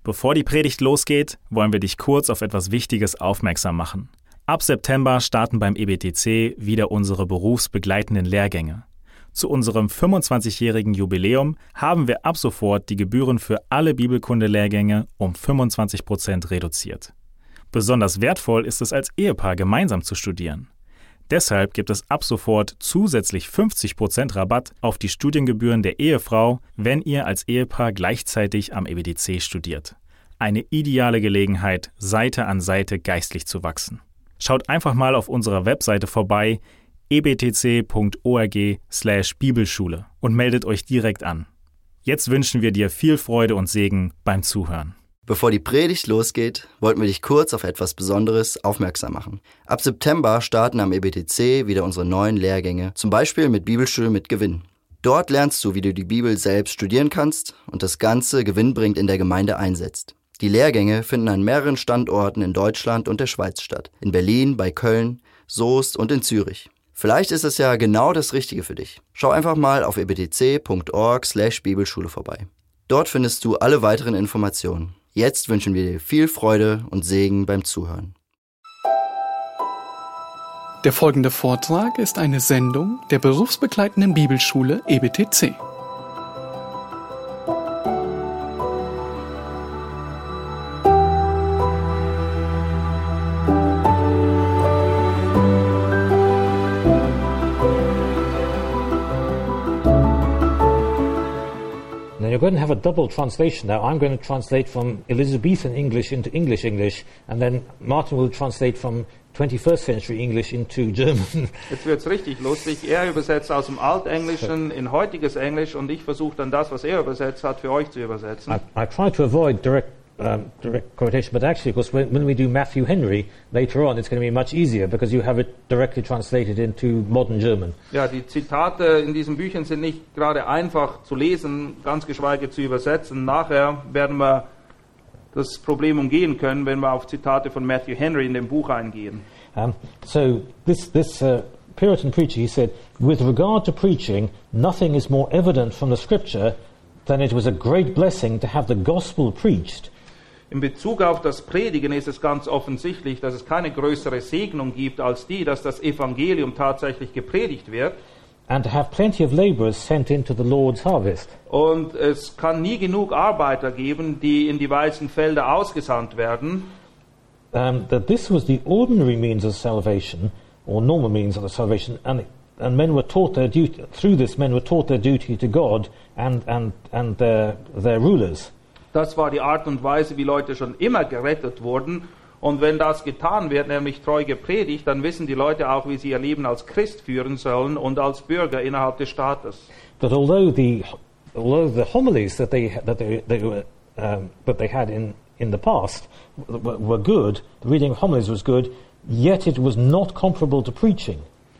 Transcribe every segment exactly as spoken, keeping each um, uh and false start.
Bevor die Predigt losgeht, wollen wir dich kurz auf etwas Wichtiges aufmerksam machen. Ab September starten beim E B T C wieder unsere berufsbegleitenden Lehrgänge. Zu unserem fünfundzwanzigjährigen Jubiläum haben wir ab sofort die Gebühren für alle Bibelkunde-Lehrgänge um fünfundzwanzig Prozent reduziert. Besonders wertvoll ist es als Ehepaar gemeinsam zu studieren. Deshalb gibt es ab sofort zusätzlich fünfzig Prozent Rabatt auf die Studiengebühren der Ehefrau, wenn ihr als Ehepaar gleichzeitig am E B T C studiert. Eine ideale Gelegenheit, Seite an Seite geistlich zu wachsen. Schaut einfach mal auf unserer Webseite vorbei, e b t c punkt org slash Bibelschule und meldet euch direkt an. Jetzt wünschen wir dir viel Freude und Segen beim Zuhören. Bevor die Predigt losgeht, wollten wir dich kurz auf etwas Besonderes aufmerksam machen. Ab September starten am E B T C wieder unsere neuen Lehrgänge, zum Beispiel mit Bibelschule mit Gewinn. Dort lernst du, wie du die Bibel selbst studieren kannst und das Ganze gewinnbringend in der Gemeinde einsetzt. Die Lehrgänge finden an mehreren Standorten in Deutschland und der Schweiz statt. In Berlin, bei Köln, Soest und in Zürich. Vielleicht ist es ja genau das Richtige für dich. Schau einfach mal auf e b t c punkt org slash Bibelschule vorbei. Dort findest du alle weiteren Informationen. Jetzt wünschen wir dir viel Freude und Segen beim Zuhören. Der folgende Vortrag ist eine Sendung der berufsbegleitenden Bibelschule E B T C. You're going to have a double translation now. I'm going to translate from Elizabethan English into English English, and then Martin will translate from twenty-first century English into German. Jetzt wird's richtig lustig. Er übersetzt aus dem Altenglischen in heutiges Englisch und ich versuche dann das, was er übersetzt hat, für euch zu übersetzen. I, I try to avoid direct um, direct quotation, but actually, of course, when, when we do Matthew Henry later on, it's going to be much easier because you have it directly translated into modern German. Ja, die Zitate in diesen Büchern sind nicht gerade einfach zu lesen, ganz geschweige zu übersetzen. Nachher werden wir das Problem umgehen können, wenn wir auf Zitate von Matthew Henry in dem Buch eingehen. Um, so this this uh, Puritan preacher, he said, with regard to preaching, nothing is more evident from the Scripture than it was a great blessing to have the gospel preached. In Bezug auf das Predigen ist es ganz offensichtlich, dass es keine größere Segnung gibt als die, dass das Evangelium tatsächlich gepredigt wird. And to have plenty of laborers sent into the Lord's harvest. Und es kann nie genug Arbeiter geben, die in die weißen Felder ausgesandt werden. Um, that this was the ordinary means of salvation, or normal means of salvation, and and men were taught their duty through this. Men were taught their duty to God and and and their their rulers. Das war die Art und Weise, wie Leute schon immer gerettet wurden. Und wenn das getan wird, nämlich treu gepredigt, dann wissen die Leute auch, wie sie ihr Leben als Christ führen sollen und als Bürger innerhalb des Staates. But although the although the homilies that they that they, they were um, that they had in in the past were, were good, the reading of homilies was good, yet it was not comparable to preaching.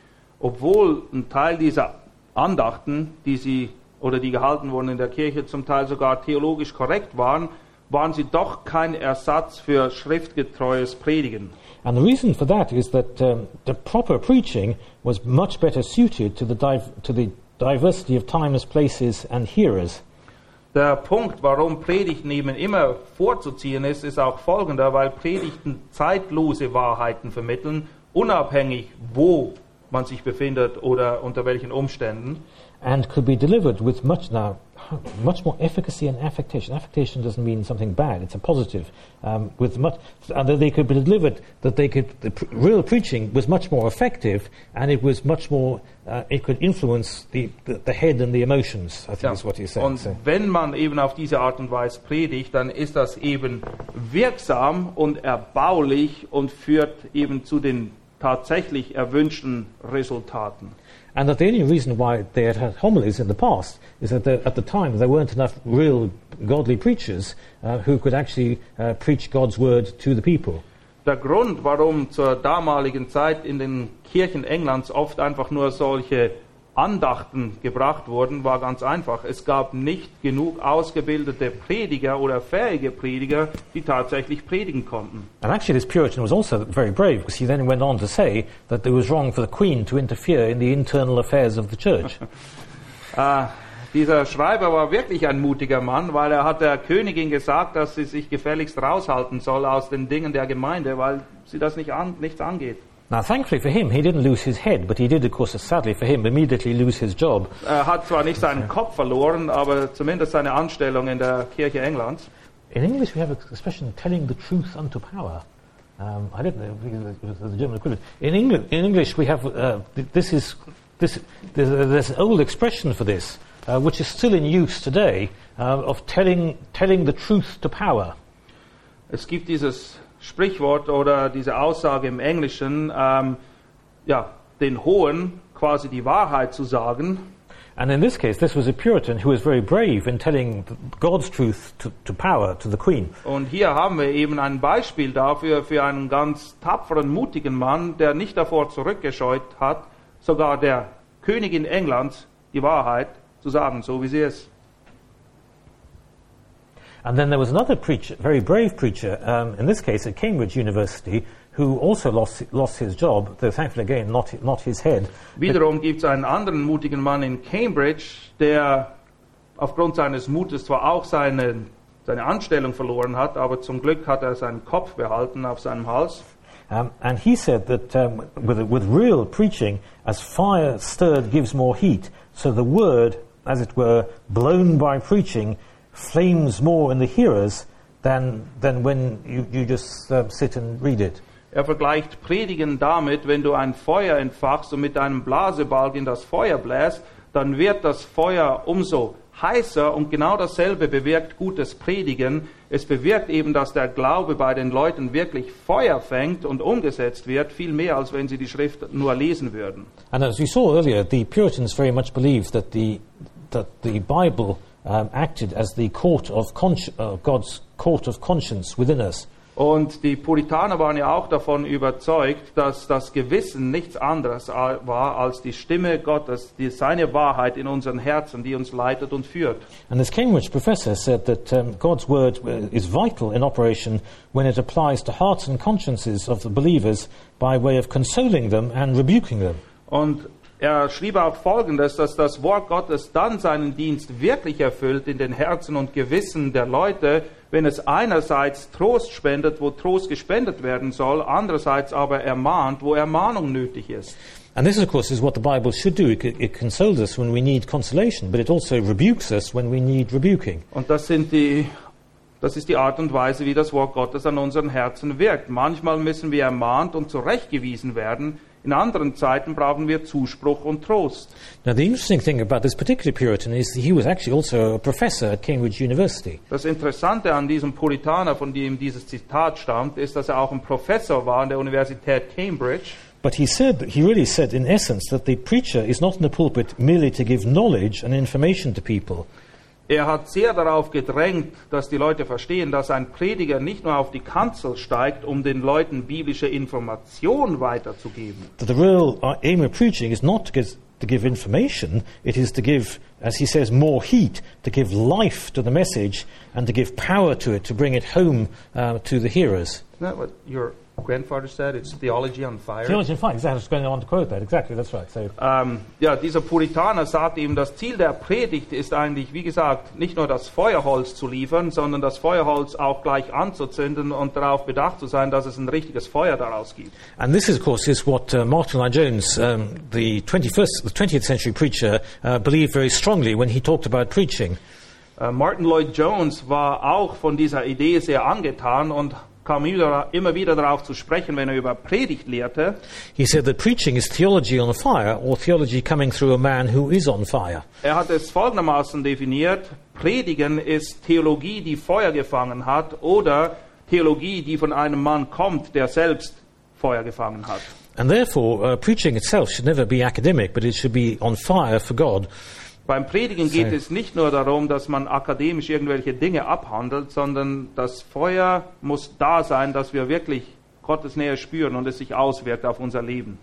Obwohl ein Teil dieser Andachten, die sie oder die gehalten wurden in der Kirche, zum Teil sogar theologisch korrekt waren, waren sie doch kein Ersatz für schriftgetreues Predigen. And the reason for that is that um, the proper preaching was much better suited to the div- to the diversity of times, places and hearers. Der Punkt, warum Predigten eben immer vorzuziehen ist, ist auch folgender, weil Predigten zeitlose Wahrheiten vermitteln, unabhängig wo man sich befindet oder unter welchen Umständen. And could be delivered with much now, much more efficacy and affectation. Affectation doesn't mean something bad; it's a positive. Um, with much, and that they could be delivered. That they could, the pr- real preaching was much more effective, and it was much more. Uh, it could influence the, the the head and the emotions. I think Ja. is what he's saying. Und So. wenn man eben auf diese Art und Weise predigt, dann ist das eben wirksam und erbaulich und führt eben zu den tatsächlich erwünschten Resultaten. And that the only reason why they had had homilies in the past is that there, at the time there weren't enough real godly preachers uh, who could actually uh, preach God's word to the people. Der Grund, warum zur damaligen Zeit in den Kirchen Englands oft einfach nur solche Andachten gebracht wurden, war ganz einfach. Es gab nicht genug ausgebildete Prediger oder fähige Prediger, die tatsächlich predigen konnten. And actually this Puritan was also very brave, because he then went on to say that it was wrong for the Queen to interfere in the internal affairs of the church. Äh, Dieser Schreiber war wirklich ein mutiger Mann, weil er hat der Königin gesagt, dass sie sich gefälligst raushalten soll aus den Dingen der Gemeinde, weil sie das nicht an, nichts angeht. Now, thankfully for him, he didn't lose his head, but he did, of course, sadly for him, immediately lose his job. Er hat zwar nicht seinen Kopf verloren, aber zumindest seine Anstellung in der Kirche Englands. In English, we have an expression, telling the truth unto power. Um, I don't know if it was the German equivalent. In, England, in English, we have, uh, this is, this, there's, there's an old expression for this, uh, which is still in use today, uh, of telling, telling the truth to power. Es gibt dieses Sprichwort oder diese Aussage im Englischen, ähm, ja, den Hohen quasi die Wahrheit zu sagen. And in this case, this was a Puritan who was very brave in telling God's truth to, to power, to the Queen. Und hier haben wir eben ein Beispiel dafür, für einen ganz tapferen, mutigen Mann, der nicht davor zurückgescheut hat, sogar der Königin Englands die Wahrheit zu sagen, so wie sie ist. And then there was another preacher, very brave preacher, um, in this case at Cambridge University, who also lost lost his job, though thankfully again not not his head. Wiederum gibt es einen anderen mutigen Mann in Cambridge, der aufgrund seines Mutes zwar auch seine, seine Anstellung verloren hat, aber zum Glück hat er seinen Kopf behalten auf seinem Hals. Um, and he said that um, with, with real preaching, as fire stirred gives more heat, so the word, as it were, blown by preaching, flames more in the hearers than, than when you, you just uh, sit and read it. Er vergleicht Predigen damit, wenn du ein Feuer entfachst und mit einem Blasebalg in das Feuer bläst, dann wird das Feuer umso heißer und genau dasselbe bewirkt gutes Predigen. Es bewirkt eben, dass der Glaube bei den Leuten wirklich Feuer fängt und umgesetzt wird, viel mehr als wenn sie die Schrift nur lesen würden. And as we saw earlier, the Puritans very much believed that the, that the Bible um, acted as the court of consci- uh, God's court of conscience within us. Und die Puritaner waren ja auch davon überzeugt, dass das Gewissen nichts anderes war als die Stimme Gottes, die seine Wahrheit in unseren Herzen, die uns leitet und führt. And this Cambridge professor said that um, God's word is vital in operation when it applies to hearts and consciences of the believers by way of consoling them and rebuking them. Und er schrieb auch Folgendes, dass das Wort Gottes dann seinen Dienst wirklich erfüllt in den Herzen und Gewissen der Leute, wenn es einerseits Trost spendet, wo Trost gespendet werden soll, andererseits aber ermahnt, wo Ermahnung nötig ist. And this, of course, is what the Bible should do. It, it consoles us when we need consolation, but it also rebukes us when we need rebuking. Und das sind die, das ist die Art und Weise, wie das Wort Gottes an unseren Herzen wirkt. Manchmal müssen wir ermahnt und zurechtgewiesen werden. In anderen Zeiten brauchen wir Zuspruch und Trost. Now, the interesting thing about this particular Puritan is that he was actually also a professor at Cambridge University. Das Interessante an diesem Puritaner, von dem dieses Zitat stammt, ist, dass er auch ein Professor war an der Universität Cambridge. But he said, he really said in essence that the preacher is not in the pulpit merely to give knowledge and information to people. Er hat sehr darauf gedrängt, dass die Leute verstehen, dass ein Prediger nicht nur auf die Kanzel steigt, um den Leuten biblische Information weiterzugeben. That the real aim of preaching is not to give, to give information, it is to give, as he says, more heat, to give life to the message and to give power to it, to bring it home uh, to the hearers. Isn't that what your grandfather said? It's theology on fire. Theology on fire, exactly. I was going on to quote that. Exactly, that's right. So, Ähm, ja, dieser Puritaner sagt eben, das Ziel der Predigt ist eigentlich, wie gesagt, nicht nur das Feuerholz zu liefern, sondern das Feuerholz auch gleich anzuzünden und darauf bedacht zu sein, dass es ein richtiges Feuer daraus gibt. and this, of course, is what uh, Martin Lloyd-Jones, um, the twenty-first, the twentieth century preacher, uh, believed very strongly when he talked about preaching. Äh, Martin Lloyd-Jones war auch von dieser Idee sehr angetan und kam immer, immer wieder darauf zu sprechen, wenn er über Predigt lehrte. He said that preaching is theology on fire, or theology coming through a man who is on fire. Er hat es folgendermaßen definiert: Predigen ist Theologie, die Feuer gefangen hat, oder Theologie, die von einem Mann kommt, der selbst Feuer gefangen hat. And therefore, uh, preaching itself should never be academic, but it should be on fire for God. Beim Predigen geht So. es nicht nur darum, dass man akademisch irgendwelche Dinge abhandelt, sondern das Feuer muss da sein, dass wir wirklich Gottes Nähe spüren und es sich auswirkt auf unser Leben.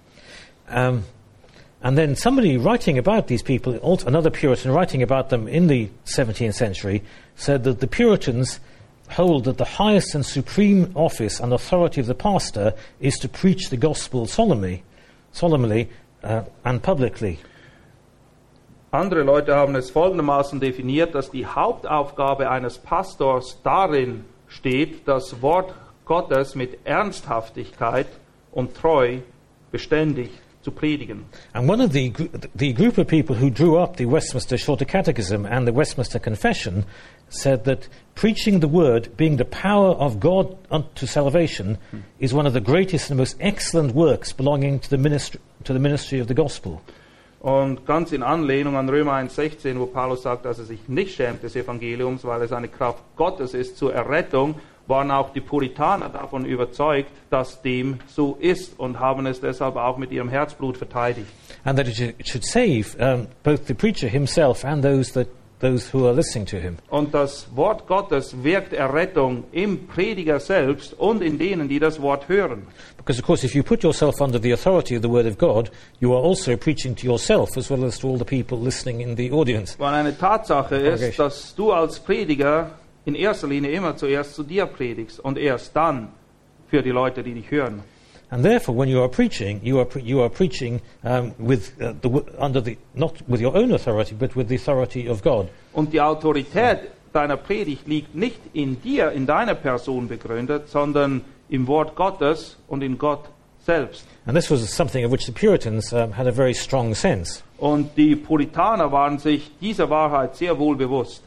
Um, and then somebody writing about these people, also another Puritan writing about them in the seventeenth century, said that the Puritans hold that the highest and supreme office and authority of the pastor is to preach the gospel solemnly, solemnly uh, and publicly. Andere Leute haben es folgendermaßen definiert, dass die Hauptaufgabe eines Pastors darin steht, das Wort Gottes mit Ernsthaftigkeit und Treu beständig zu predigen. And one of the, the group of people who drew up the Westminster Shorter Catechism and the Westminster Confession said that preaching the word, being the power of God unto salvation, hmm. is one of the greatest and most excellent works belonging to the ministry, to the ministry of the gospel. Und ganz in Anlehnung an Römer eins sechzehn, wo Paulus sagt, dass er sich nicht schämt des Evangeliums, weil es eine Kraft Gottes ist zur Errettung, waren auch die Puritaner davon überzeugt, dass dem so ist und haben es deshalb auch mit ihrem Herzblut verteidigt. And that it should save um, both the preacher himself and those that those who are listening to him. Und das Wort Gottes wirkt Errettung im Prediger selbst und in denen, die das Wort hören. Because of course, if you put yourself under the authority of the word of God, you are also preaching to yourself as well as to all the people listening in the audience. Weil eine Tatsache ist, dass du als Prediger in erster Linie immer zuerst zu dir predigst und erst dann für die Leute, die dich hören. And therefore, when you are preaching, you are pre- you are preaching um, with uh, the w- under the not with your own authority, but with the authority of God. Und die Autorität deiner Predigt liegt nicht in dir, in deiner Person begründet, sondern im Wort Gottes und in Gott selbst. And this was something of which the Puritans um, had a very strong sense. Und die Puritaner waren sich dieser Wahrheit sehr wohl bewusst.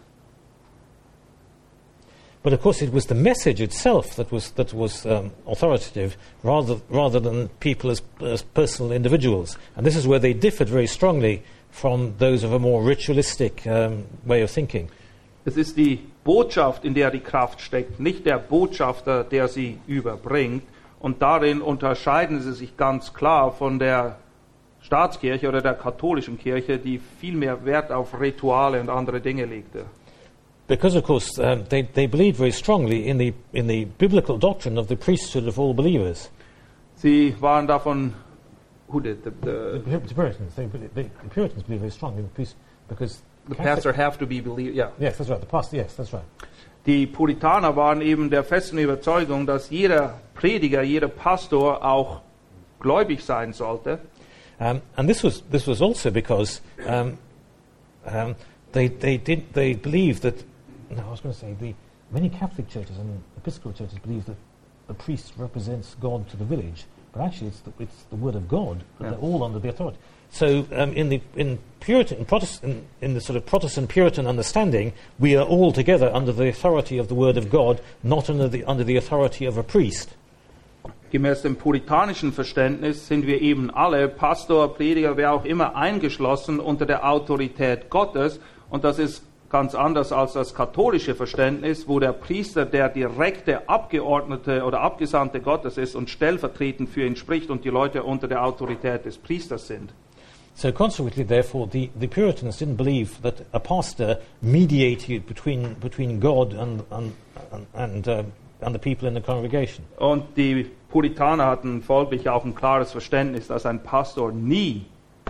But of course, it was the message itself that was that was um, authoritative, rather rather than people as, as personal individuals. And this is where they differed very strongly from those of a more ritualistic um, way of thinking. Es ist die Botschaft, in der die Kraft steckt, nicht der Botschafter, der sie überbringt. Und darin unterscheiden sie sich ganz klar von der Staatskirche oder der katholischen Kirche, die viel mehr Wert auf Rituale und andere Dinge legte. Because, of course, um, they, they believed very strongly in the, in the biblical doctrine of the priesthood of all believers. Sie waren davon, who did? The, The, the, the Puritans, they, they, the Puritans believed very strongly in the priest because the Catholic- pastor have to be believed, ja. Yes, that's right. The pastor, yes, that's right. Die Puritaner waren eben der festen Überzeugung, dass jeder Prediger, jeder Pastor auch gläubig sein sollte. Um, and this was this was also because um, um, they they did they believed that. No, I was going to say the many Catholic churches and Episcopal churches believe that the priest represents God to the village, but actually it's the, it's the word of God. But Yeah. they're all under the authority. So um, in the in Puritan Protestant in the sort of Protestant Puritan understanding, we are all together under the authority of the word of God, not under the under the authority of a priest. Gemäß dem puritanischen Verständnis sind wir eben alle, Pastor, Prediger, wer auch immer, eingeschlossen unter der Autorität Gottes. Und das ist ganz anders als das katholische Verständnis, wo der Priester der direkte Abgeordnete oder Abgesandte Gottes ist und stellvertretend für ihn spricht und die Leute unter der Autorität des Priesters sind. So consequently, therefore, the, the Puritans didn't believe that a pastor mediated between between God and and and, and, uh, and the people in the congregation. Und die Puritaner hatten folglich auch ein klares Verständnis, dass ein Pastor nie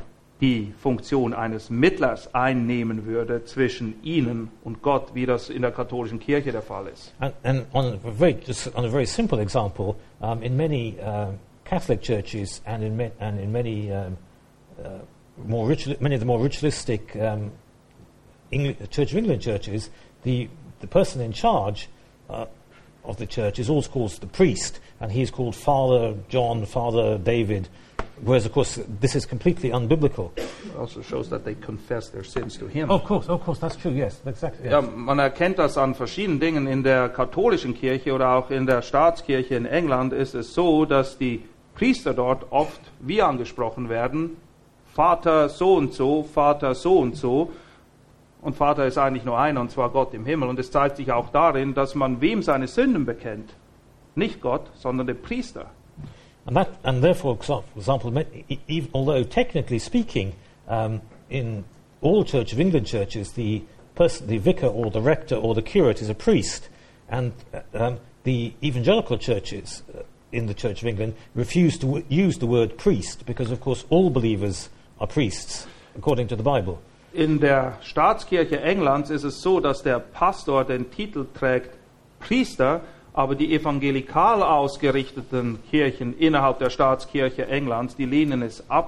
die Funktion eines Mittlers einnehmen würde zwischen ihnen und Gott, wie das in der katholischen Kirche der Fall ist. And, and on a very just on a very simple example, um, in many uh, Catholic churches and in ma- and in many um, uh, more ritual, many of the more ritualistic um, Engl- Church of England churches, the the person in charge uh, of the church is always called the priest, and he is called Father John, Father David. Whereas, of course, this is completely unbiblical. It also shows that they confess their sins to him. Of course, of course, that's true. Yes, exactly. Ja, Yes. man erkennt das an verschiedenen Dingen. In der katholischen Kirche oder auch in der Staatskirche in England ist es so, dass die Priester dort oft wie angesprochen werden. Vater so und so, Vater so und so. Und Vater ist eigentlich nur einer, und zwar Gott im Himmel. Und es zeigt sich auch darin, dass man wem seine Sünden bekennt. Nicht Gott, sondern der Priester. And that, and therefore, for example, e- even, although technically speaking, um, in all Church of England churches, the person, the vicar or the rector or the curate is a priest, and uh, um, the evangelical churches uh, in the Church of England refuse to w- use the word priest because, of course, all believers are priests according to the Bible. In der Staatskirche Englands ist es so, dass der Pastor den Titel trägt Priester, aber die evangelikal ausgerichteten Kirchen innerhalb der Staatskirche Englands, die lehnen es ab,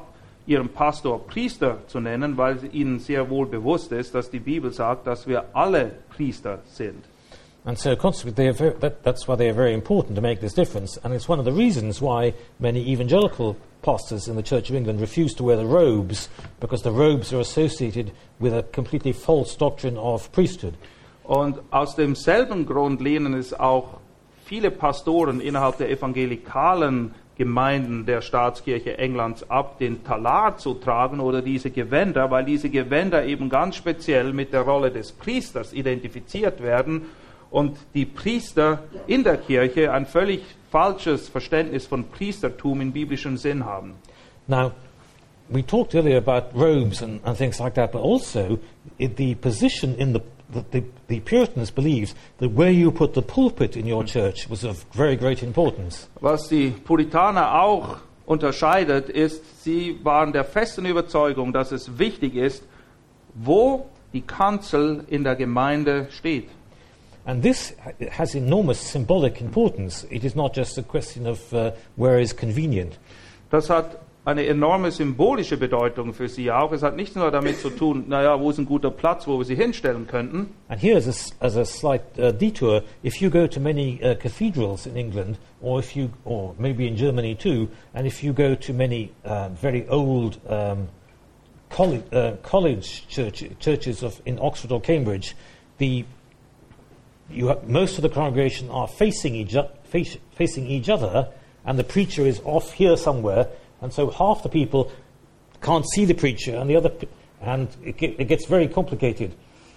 ihren Pastor Priester zu nennen, weil ihnen sehr wohl bewusst ist, dass die Bibel sagt, dass wir alle Priester sind. And so consequently, they are very, that, that's why they are very important to make this difference. And it's one of the reasons why many evangelical pastors in the Church of England refuse to wear the robes, because the robes are associated with a completely false doctrine of priesthood. Und aus demselben Grund lehnen es auch viele Pastoren innerhalb der evangelikalen Gemeinden der Staatskirche Englands ab, den Talar zu tragen oder diese Gewänder, weil diese Gewänder eben ganz speziell mit der Rolle des Priesters identifiziert werden und die Priester in der Kirche ein völlig falsches Verständnis von Priestertum in biblischem Sinn haben. Now, we talked earlier about robes and, and things like that, but also it, the position in the The, the, the Puritans believed that where you put the pulpit in your church was of very great importance. Was die Puritaner auch unterscheidet, ist, sie waren der festen Überzeugung, dass es wichtig ist, wo die Kanzel in der Gemeinde steht. And this has enormous symbolic importance. It is not just a question of uh, where is convenient. Das hat eine enorme symbolische Bedeutung für sie auch. Es hat nicht nur damit zu tun, naja, wo ist ein guter Platz, wo wir sie hinstellen könnten. And here, as a, as a slight uh, detour, if you go to many uh, cathedrals in England, or if you, or maybe in Germany too, and if you go to many uh, very old um, college, uh, college church, churches of in Oxford or Cambridge, the you have, most of the congregation are facing each, face, facing each other, and the preacher is off here somewhere. And so half the people can't see the preacher, and the other, and it, get, it gets very complicated.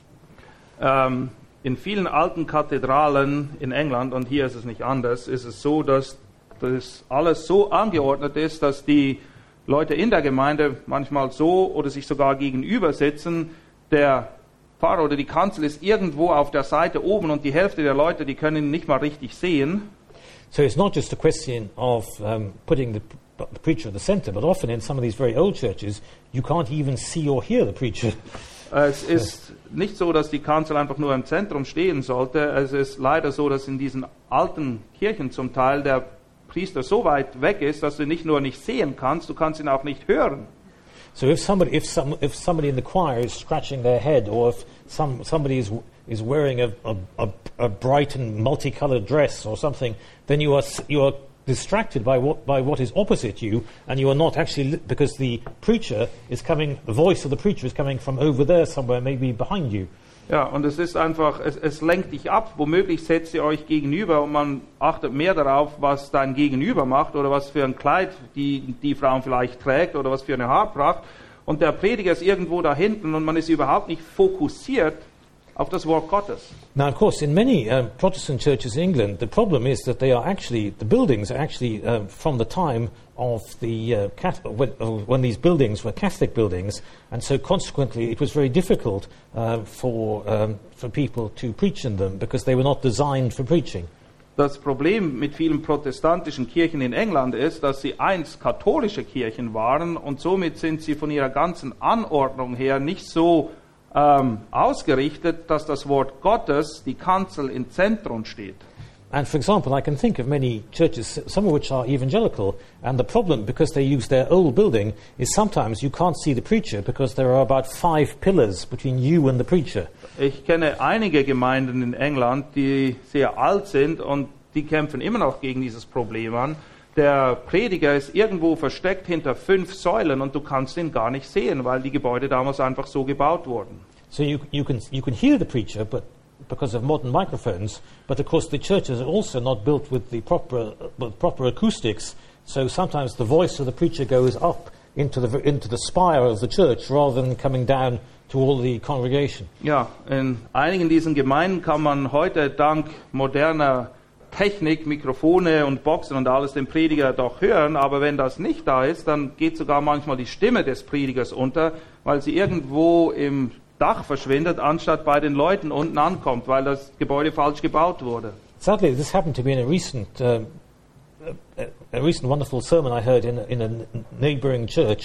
Ähm, in vielen alten Kathedralen in England, und hier ist es nicht anders, ist es so, dass das alles so angeordnet ist, dass die Leute in der Gemeinde manchmal so oder sich sogar gegenüber sitzen. Der Pfarrer oder die Kanzel ist irgendwo auf der Seite oben und die Hälfte der Leute, die können ihn nicht mal richtig sehen. So it's not just a question of um, putting the the preacher at the center, but often in some of these very old churches, you can't even see or hear the preacher. Es ist nicht so, dass die Kanzel einfach nur im Zentrum stehen sollte. Es ist leider so, dass in diesen alten Kirchen zum Teil der Priester so weit weg ist, dass du ihn nicht nur nicht sehen kannst, du kannst ihn auch nicht hören. So if somebody, if some, if somebody in the choir is scratching their head, or if some somebody is is wearing a a, a, a bright and multicolored dress or something, then you are you are distracted by what by what is opposite you, and you are not actually li- because the preacher is coming, the voice of the preacher is coming from over there somewhere, maybe behind you. Ja, und es ist einfach, es, es lenkt dich ab. Womöglich setzt ihr euch gegenüber und man achtet mehr darauf, was dein Gegenüber macht oder was für ein Kleid die die Frau vielleicht trägt oder was für eine Haarpracht. Und der Prediger ist irgendwo da hinten und man ist überhaupt nicht fokussiert auf das Wort Gottes. Now, of course, in many uh, Protestant churches in England, the problem is that they are actually, the buildings are actually uh, from the time of the, uh, Catholic, when, uh, when these buildings were Catholic buildings, and so consequently it was very difficult uh, for, um, for people to preach in them because they were not designed for preaching. Das Problem mit vielen protestantischen Kirchen in England ist, dass sie einst katholische Kirchen waren und somit sind sie von ihrer ganzen Anordnung her nicht so ähm, ausgerichtet, dass das Wort Gottes, die Kanzel, im Zentrum steht. And for example, I can think of many churches, some of which are evangelical, and the problem, because they use their old building, is sometimes you can't see the preacher because there are about five pillars between you and the preacher. Ich kenne einige Gemeinden in England, die sehr alt sind und die kämpfen immer noch gegen dieses Problem an. Der Prediger ist irgendwo versteckt hinter fünf Säulen und du kannst ihn gar nicht sehen, weil die Gebäude damals einfach so gebaut wurden. So you, you, can, you can hear the preacher, but because of modern microphones, but of course the churches are also not built with the proper, with proper acoustics, so sometimes the voice of the preacher goes up into the, into the spire of the church rather than coming down to all the congregation. Ja, in einigen diesen Gemeinden kann man heute dank moderner Technik, Mikrofone und Boxen und alles den Prediger doch hören, aber wenn das nicht da ist, dann geht sogar manchmal die Stimme des Predigers unter, weil sie irgendwo im Dach verschwindet, anstatt bei den Leuten unten ankommt, weil das Gebäude falsch gebaut wurde. Sadly, this happened to me in a recent, uh, a, a recent wonderful sermon I heard in a, in a neighbouring church,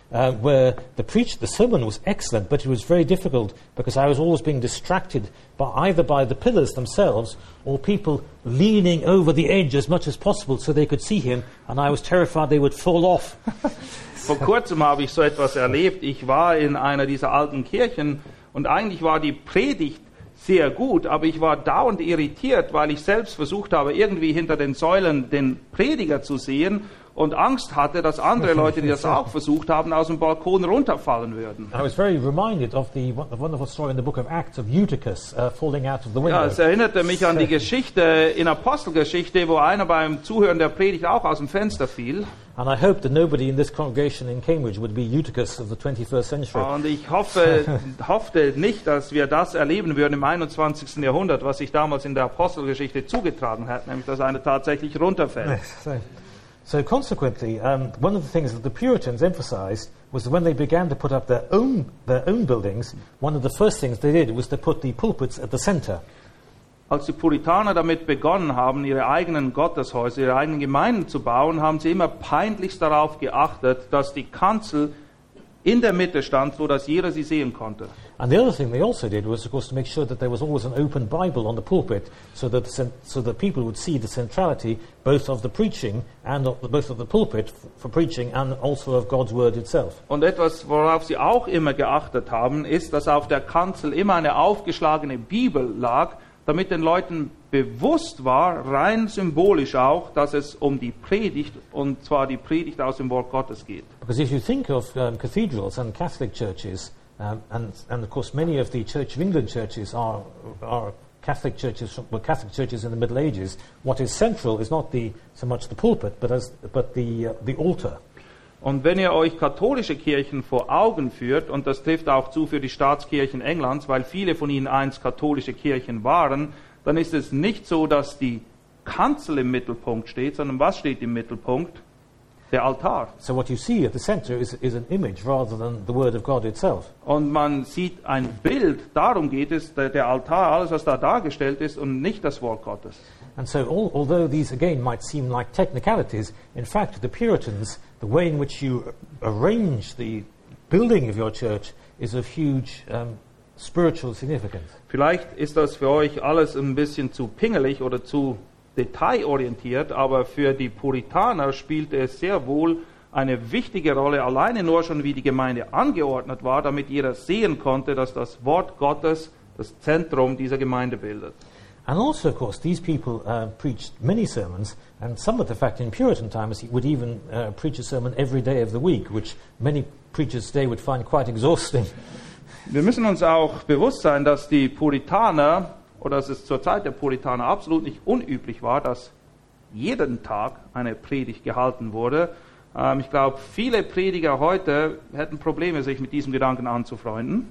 uh, where the preach, the sermon was excellent, but it was very difficult because I was always being distracted by either by the pillars themselves or people leaning over the edge as much as possible so they could see him, and I was terrified they would fall off. Vor kurzem habe ich so etwas erlebt. Ich war in einer dieser alten Kirchen und eigentlich war die Predigt sehr gut, aber ich war dauernd irritiert, weil ich selbst versucht habe, irgendwie hinter den Säulen den Prediger zu sehen und Angst hatte, dass andere Leute, die das auch versucht haben, aus dem Balkon runterfallen würden. I was very reminded of the wonderful story in the book of Acts of Eutychus uh, falling out of the window. Ja, es erinnerte mich an die Geschichte in Apostelgeschichte, wo einer beim Zuhören der Predigt auch aus dem Fenster fiel. And I hope that nobody in this congregation in Cambridge would be Eutychus of the twenty-first century. Und ich hoffe, hoffte nicht, dass wir das erleben würden im einundzwanzigsten Jahrhundert, was sich damals in der Apostelgeschichte zugetragen hat, nämlich dass einer tatsächlich runterfällt. So, so consequently, um, one of the things that the Puritans emphasized was that when they began to put up their own, their own buildings, one of the first things they did was to put the pulpits at the center. Als die Puritaner damit begonnen haben, ihre eigenen Gotteshäuser, ihre eigenen Gemeinden zu bauen, haben sie immer peinlichst darauf geachtet, dass die Kanzel in der Mitte stand, so dass jeder sie sehen konnte. And the other thing they also did was, of course, to make sure that there was always an open Bible on the pulpit, so that the, so that people would see the centrality both of the preaching and of the, both of the pulpit for preaching and also of God's word itself. Und etwas, worauf sie auch immer geachtet haben, ist, dass auf der Kanzel immer eine aufgeschlagene Bibel lag, damit den Leuten bewusst war, rein symbolisch auch, dass es um die Predigt, und zwar die Predigt aus dem Wort Gottes geht. Because if you think of um, cathedrals and Catholic churches, um, and, and of course many of the Church of England churches are, are Catholic churches, from, were Catholic churches in the Middle Ages, what is central is not the, so much the pulpit, but, as, but the, uh, the altar. Und wenn ihr euch katholische Kirchen vor Augen führt, und das trifft auch zu für die Staatskirchen Englands, weil viele von ihnen einst katholische Kirchen waren, dann ist es nicht so, dass die Kanzel im Mittelpunkt steht, sondern was steht im Mittelpunkt? Der Altar. So what you see at the center is, is an image rather than the word of God itself. Und man sieht ein Bild, darum geht es, der, der Altar, alles was da dargestellt ist und nicht das Wort Gottes. And so all, although these again might seem like technicalities, in fact the Puritans, the way in which you arrange the building of your church is of huge um, spiritual significance. Vielleicht ist das für euch alles ein bisschen zu pingelig oder zu detailorientiert, aber für die Puritaner spielte es sehr wohl eine wichtige Rolle, alleine nur schon wie die Gemeinde angeordnet war, damit jeder sehen konnte, dass das Wort Gottes das Zentrum dieser Gemeinde bildet. And also, of course, these people uh, preached many sermons, and some of the fact in Puritan times would even uh, preach a sermon every day of the week, which many preachers today would find quite exhausting. Wir müssen uns auch bewusst sein, dass die Puritaner, oder dass es zur Zeit der Puritaner absolut nicht unüblich war, dass jeden Tag eine Predigt gehalten wurde. Ähm, ich glaube, viele Prediger heute hätten Probleme, sich mit diesem Gedanken anzufreunden.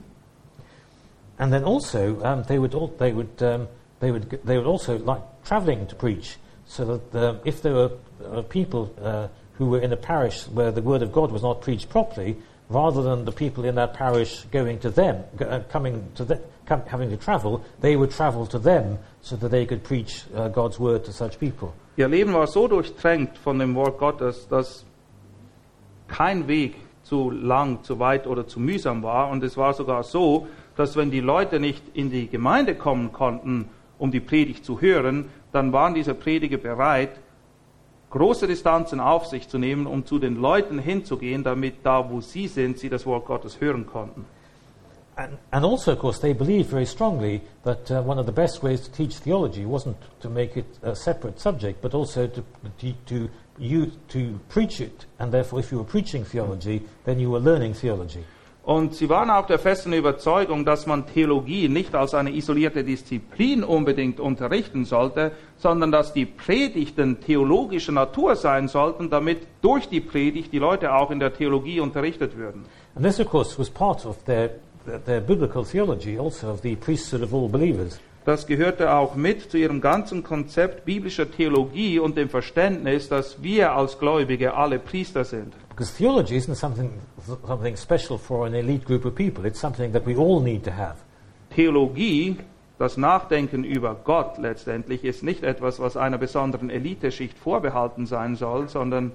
And then also, um, they would all, they would um, they would they would also like travelling to preach, so that uh, if there were uh, people uh, who were in a parish where the word of God was not preached properly, rather than the people in that parish going to them, uh, coming to them, com- having to travel, they would travel to them so that they could preach uh, God's word to such people. Ihr Leben war so durchtränkt von dem Wort Gottes, dass kein Weg zu lang, zu weit oder zu mühsam war. Und es war sogar so, dass wenn die Leute nicht in die Gemeinde kommen konnten, um die Predigt zu hören, dann waren diese Prediger bereit, große Distanzen auf sich zu nehmen, um zu den Leuten hinzugehen, damit da, wo sie sind, sie das Wort Gottes hören konnten. And, and also, of course, they believed very strongly that uh, one of the best ways to teach theology wasn't to make it a separate subject, but also to to to, use, to preach it. And therefore, if you were preaching theology, then you were learning theology. Und sie waren auch der festen Überzeugung, dass man Theologie nicht als eine isolierte Disziplin unbedingt unterrichten sollte, sondern dass die Predigten theologischer Natur sein sollten, damit durch die Predigt die Leute auch in der Theologie unterrichtet würden. And this, of course, was part of their, their, their biblical theology, also of the priesthood of all believers. Das gehörte auch mit zu ihrem ganzen Konzept biblischer Theologie und dem Verständnis, dass wir als Gläubige alle Priester sind. Because theology isn't something, something special for an elite group of people. It's something that we all need to have. Theologie, das Nachdenken über Gott letztendlich, ist nicht etwas, was einer besonderen Eliteschicht vorbehalten sein soll, sondern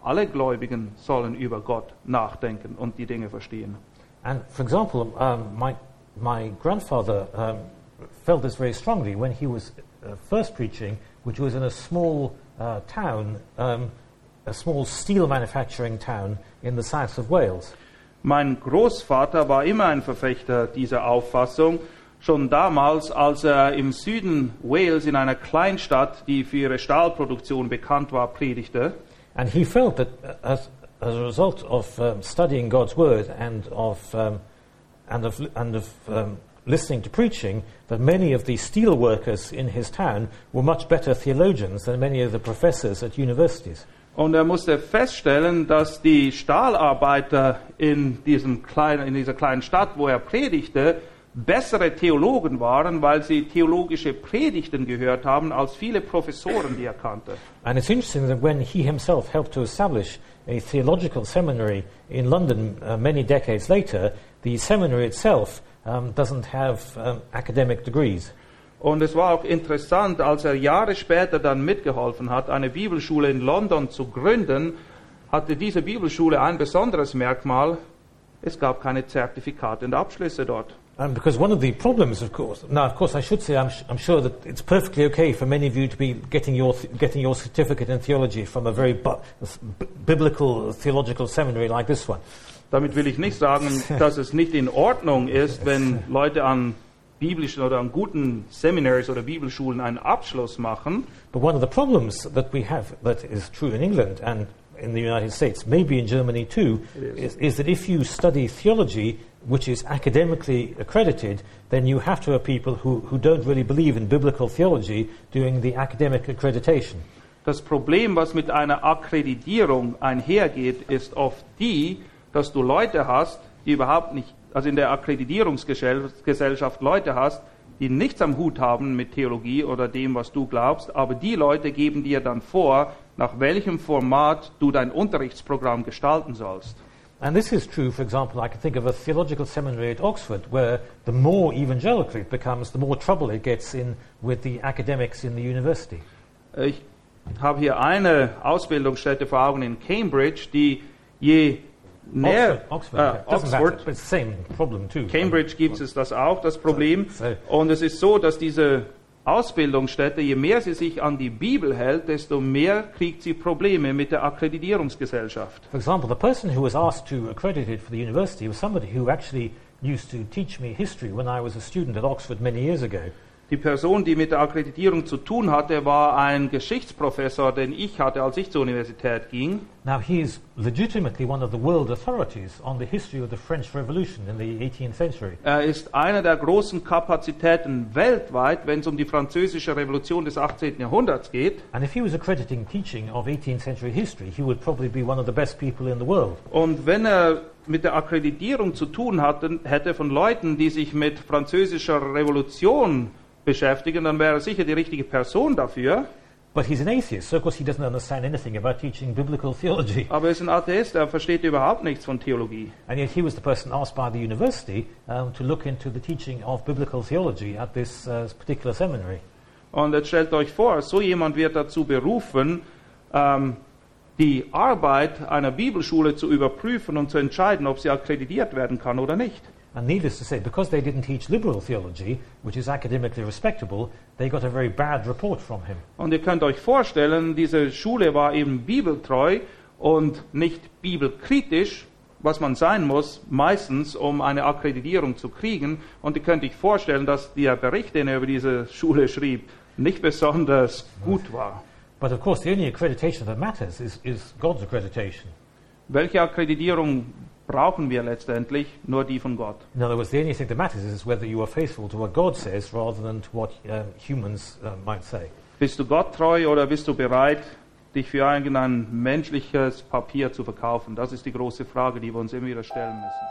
alle Gläubigen sollen über Gott nachdenken und die Dinge verstehen. And for example, um, my, my grandfather um, felt this very strongly when he was uh, first preaching, which was in a small uh, town, um, a small steel manufacturing town in the south of Wales. Mein Großvater war immer ein Verfechter dieser Auffassung, schon damals, als er im Süden Wales in einer Kleinstadt, die für ihre Stahlproduktion bekannt war, predigte. And he felt that as, as a result of um, studying God's word and of um, and of and of um, listening to preaching, that many of the steel workers in his town were much better theologians than many of the professors at universities. Und er musste feststellen, dass die Stahlarbeiter in, diesem kleinen, in dieser kleinen Stadt, wo er predigte, bessere Theologen waren, weil sie theologische Predigten gehört haben, als viele Professoren, die er kannte. And it's interesting that when he himself helped to establish a theological seminary in London uh, many decades later, the seminary itself um, doesn't have um, academic degrees. Und es war auch interessant, als er Jahre später dann mitgeholfen hat, eine Bibelschule in London zu gründen, hatte diese Bibelschule ein besonderes Merkmal: es gab keine Zertifikate und Abschlüsse dort. And because one of the problems, of course, now of course I should say I'm, sh- I'm sure that it's perfectly okay for many of you to be getting your th- getting your certificate in theology from a very bu- b- biblical theological seminary like this one. Damit will ich nicht sagen, dass es nicht in Ordnung ist, wenn Leute an biblischen oder an guten Seminaries oder Bibelschulen einen Abschluss machen. But one of the problems that we have, that is true in England and in the United States, maybe in Germany too, is. Is, is that if you study theology, which is academically accredited, then you have to have people who, who don't really believe in biblical theology doing the academic accreditation. Das Problem, was mit einer Akkreditierung einhergeht, ist oft die, dass du Leute hast, die überhaupt nicht, also in der Akkreditierungsgesellschaft Leute hast, die nichts am Hut haben mit Theologie oder dem, was du glaubst, aber die Leute geben dir dann vor, nach welchem Format du dein Unterrichtsprogramm gestalten sollst. And this is true, for example, I can think of a theological seminary at Oxford, where the more evangelical it becomes, the more trouble it gets in with the academics in the university. Ich habe hier eine Ausbildungsstätte vor Augen in Cambridge, die je näher... Oxford, Oxford, äh, okay. Doesn't Oxford matter, but it's the same problem too. Cambridge gibt es das auch, das Problem. So, so. Und es ist so, dass diese Ausbildungsstätte, je mehr sie sich an die Bibel hält, desto mehr kriegt sie Probleme mit der Akkreditierungsgesellschaft. For example, the person who was asked to accredit it for the university was somebody who actually used to teach me history when I was a student at Oxford many years ago. Die Person, die mit der Akkreditierung zu tun hatte, war ein Geschichtsprofessor, den ich hatte, als ich zur Universität ging. Now he is legitimately one of the world authorities on the history of the French Revolution in the eighteenth century. Er ist einer der großen Kapazitäten weltweit, wenn es um die französische Revolution des achtzehnten Jahrhunderts geht. And if he was accrediting teaching of eighteenth century history, he would probably be one of the best people in the world. Und wenn er mit der Akkreditierung zu tun hatte, hätte von Leuten, die sich mit französischer Revolution beschäftigen, dann wäre er sicher die richtige Person dafür. But he's an atheist, so of course he doesn't understand anything about teaching biblical theology. Aber er ist ein Atheist, er versteht überhaupt nichts von Theologie. And yet he was the person asked by the university um, to look into the teaching of biblical theology at this uh, particular seminary. Und jetzt stellt euch vor, so jemand wird dazu berufen, ähm, die Arbeit einer Bibelschule zu überprüfen und zu entscheiden, ob sie akkreditiert werden kann oder nicht. And needless to say, because they didn't teach liberal theology, which is academically respectable, they got a very bad report from him. Und ihr könnt euch vorstellen, diese Schule war eben bibeltreu und nicht bibelkritisch, was man sein muss, meistens, um eine Akkreditierung zu kriegen. Und ihr könnt euch vorstellen, dass der Bericht, den er über diese Schule schrieb, nicht besonders gut war. But of course, the only accreditation that matters is, is God's accreditation. Welche Akkreditierung brauchen wir letztendlich? Nur die von Gott. In other words, the only thing that matters is whether you are faithful to what God says rather than to what um, humans uh, might say. Bist du Gott treu oder bist du bereit, dich für irgendein menschliches Papier zu verkaufen? Das ist die große Frage, die wir uns immer wieder stellen müssen.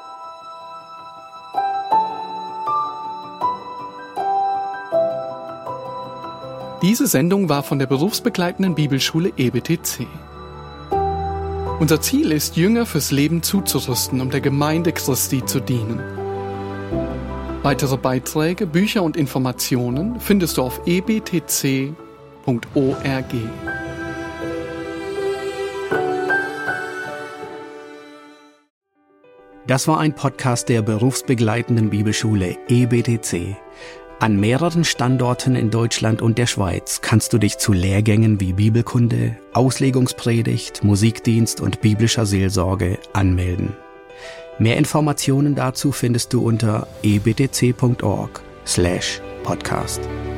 Diese Sendung war von der berufsbegleitenden Bibelschule E B T C. Unser Ziel ist, Jünger fürs Leben zuzurüsten, um der Gemeinde Christi zu dienen. Weitere Beiträge, Bücher und Informationen findest du auf e b t c punkt org. Das war ein Podcast der berufsbegleitenden Bibelschule E B T C. An mehreren Standorten in Deutschland und der Schweiz kannst du dich zu Lehrgängen wie Bibelkunde, Auslegungspredigt, Musikdienst und biblischer Seelsorge anmelden. Mehr Informationen dazu findest du unter e b t c punkt org slash podcast.